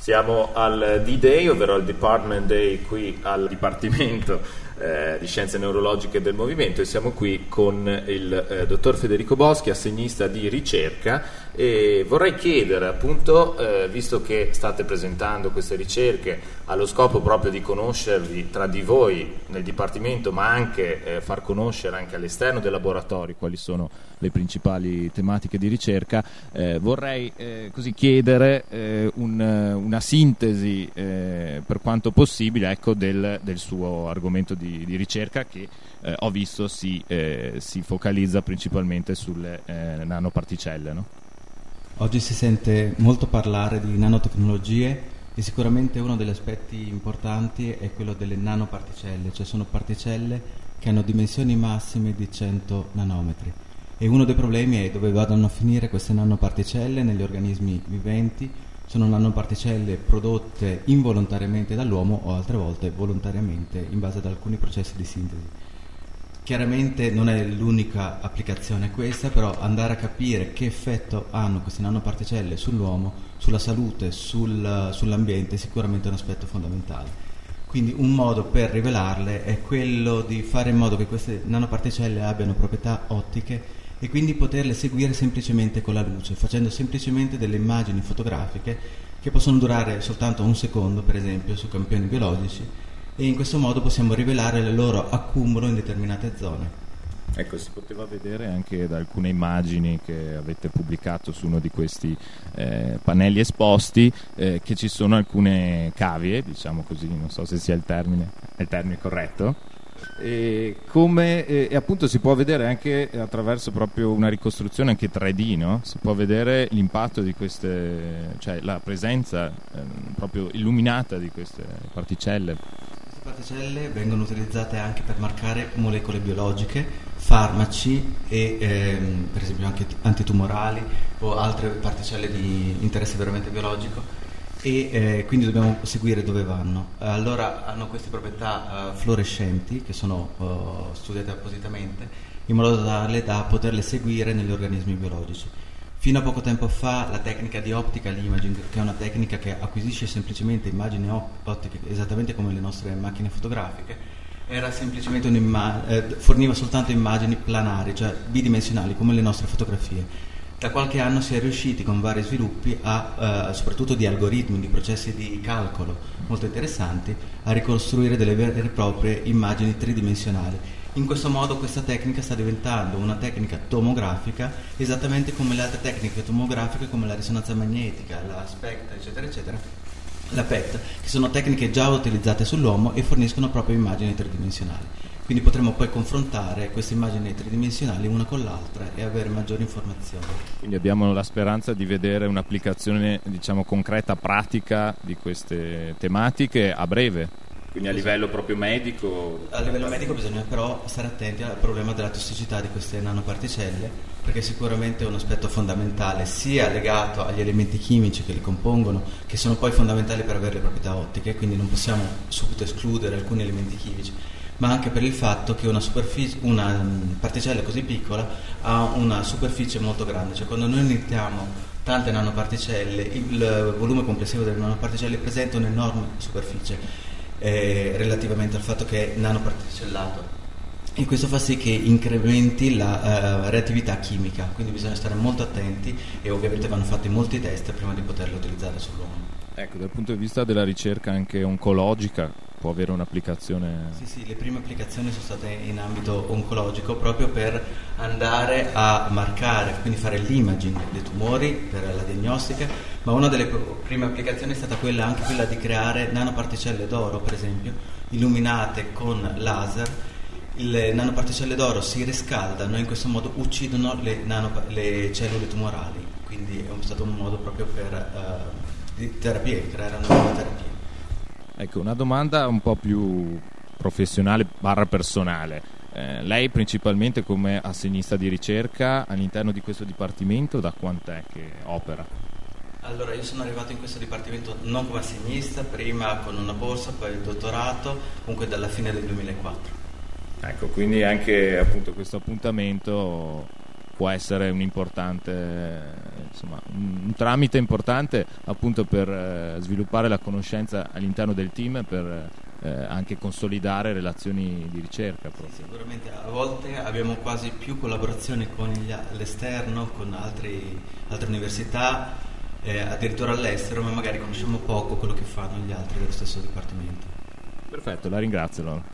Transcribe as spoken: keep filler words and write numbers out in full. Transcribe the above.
Siamo al D-Day, ovvero al Department Day qui al Dipartimento eh, di Scienze Neurologiche del Movimento, e siamo qui con il eh, dottor Federico Boschi, assegnista di ricerca, e vorrei chiedere appunto, eh, visto che state presentando queste ricerche allo scopo proprio di conoscervi tra di voi nel Dipartimento, ma anche eh, far conoscere anche all'esterno dei laboratori quali sono le principali tematiche di ricerca, eh, vorrei eh, così chiedere eh, un, una sintesi eh, per quanto possibile, ecco, del, del suo argomento di, di ricerca che eh, ho visto si, eh, si focalizza principalmente sulle eh, nanoparticelle, no? Oggi si sente molto parlare di nanotecnologie e sicuramente uno degli aspetti importanti è quello delle nanoparticelle, cioè sono particelle che hanno dimensioni massime di cento nanometri. E uno dei problemi è dove vadano a finire queste nanoparticelle negli organismi viventi. Sono nanoparticelle prodotte involontariamente dall'uomo o altre volte volontariamente in base ad alcuni processi di sintesi. Chiaramente non è l'unica applicazione questa, però andare a capire che effetto hanno queste nanoparticelle sull'uomo, sulla salute, sul, sull'ambiente è sicuramente un aspetto fondamentale. Quindi un modo per rivelarle è quello di fare in modo che queste nanoparticelle abbiano proprietà ottiche e quindi poterle seguire semplicemente con la luce, facendo semplicemente delle immagini fotografiche che possono durare soltanto un secondo, per esempio, su campioni biologici, e in questo modo possiamo rivelare il loro accumulo in determinate zone. Ecco, si poteva vedere anche da alcune immagini che avete pubblicato su uno di questi eh, pannelli esposti eh, che ci sono alcune cavie, diciamo così, non so se sia il termine, è il termine corretto, e come eh, e appunto si può vedere anche attraverso proprio una ricostruzione anche tre D, no? Si può vedere l'impatto di queste, cioè la presenza eh, proprio illuminata di queste particelle. Particelle vengono utilizzate anche per marcare molecole biologiche, farmaci e ehm, per esempio anche antitumorali o altre particelle di interesse veramente biologico, e eh, quindi dobbiamo seguire dove vanno. Allora hanno queste proprietà uh, fluorescenti che sono uh, studiate appositamente in modo tale da poterle seguire negli organismi biologici. Fino a poco tempo fa la tecnica di optical imaging, che è una tecnica che acquisisce semplicemente immagini ottiche esattamente come le nostre macchine fotografiche, era semplicemente un'imma- eh, forniva soltanto immagini planari, cioè bidimensionali come le nostre fotografie. Da qualche anno si è riusciti con vari sviluppi, a, eh, soprattutto di algoritmi, di processi di calcolo molto interessanti, a ricostruire delle vere e proprie immagini tridimensionali. In questo modo questa tecnica sta diventando una tecnica tomografica, esattamente come le altre tecniche tomografiche come la risonanza magnetica, la SPECT, eccetera, eccetera, la P E T, che sono tecniche già utilizzate sull'uomo e forniscono proprio immagini tridimensionali. Quindi potremo poi confrontare queste immagini tridimensionali una con l'altra e avere maggiori informazioni. Quindi abbiamo la speranza di vedere un'applicazione, diciamo, concreta, pratica di queste tematiche a breve. Quindi a livello proprio medico? A livello medico bisogna però stare attenti al problema della tossicità di queste nanoparticelle, perché sicuramente è un aspetto fondamentale sia legato agli elementi chimici che li compongono, che sono poi fondamentali per avere le proprietà ottiche, quindi non possiamo subito escludere alcuni elementi chimici, ma anche per il fatto che una, superficie, una particella così piccola ha una superficie molto grande, cioè quando noi iniettiamo tante nanoparticelle, il volume complessivo delle nanoparticelle presenta un'enorme superficie Eh, relativamente al fatto che è nanoparticellato, e questo fa sì che incrementi la uh, reattività chimica, quindi bisogna stare molto attenti e ovviamente vanno fatti molti test prima di poterlo utilizzare sull'uomo. Ecco, dal punto di vista della ricerca anche oncologica può avere un'applicazione? Sì, sì, le prime applicazioni sono state in ambito oncologico proprio per andare a marcare, quindi fare l'imaging dei tumori per la diagnostica, ma una delle prime applicazioni è stata quella anche quella di creare nanoparticelle d'oro, per esempio, illuminate con laser. Le nanoparticelle d'oro si riscaldano e in questo modo uccidono le, nanop- le cellule tumorali, quindi è stato un modo proprio per uh, di terapie, creare una nuova terapia. Ecco, una domanda un po' più professionale barra personale. Eh, lei principalmente come assegnista di ricerca all'interno di questo dipartimento da quant'è che opera? Allora, io sono arrivato in questo dipartimento non come assegnista, prima con una borsa, poi il dottorato, comunque dalla fine del duemilaquattro. Ecco, quindi anche appunto questo appuntamento può essere un importante, insomma, un tramite importante appunto per eh, sviluppare la conoscenza all'interno del team, per eh, anche consolidare relazioni di ricerca. Sì, sicuramente a volte abbiamo quasi più collaborazioni con gli, l'esterno, con altri, altre università, eh, addirittura all'estero, ma magari conosciamo poco quello che fanno gli altri dello stesso dipartimento. Perfetto, la ringrazio allora.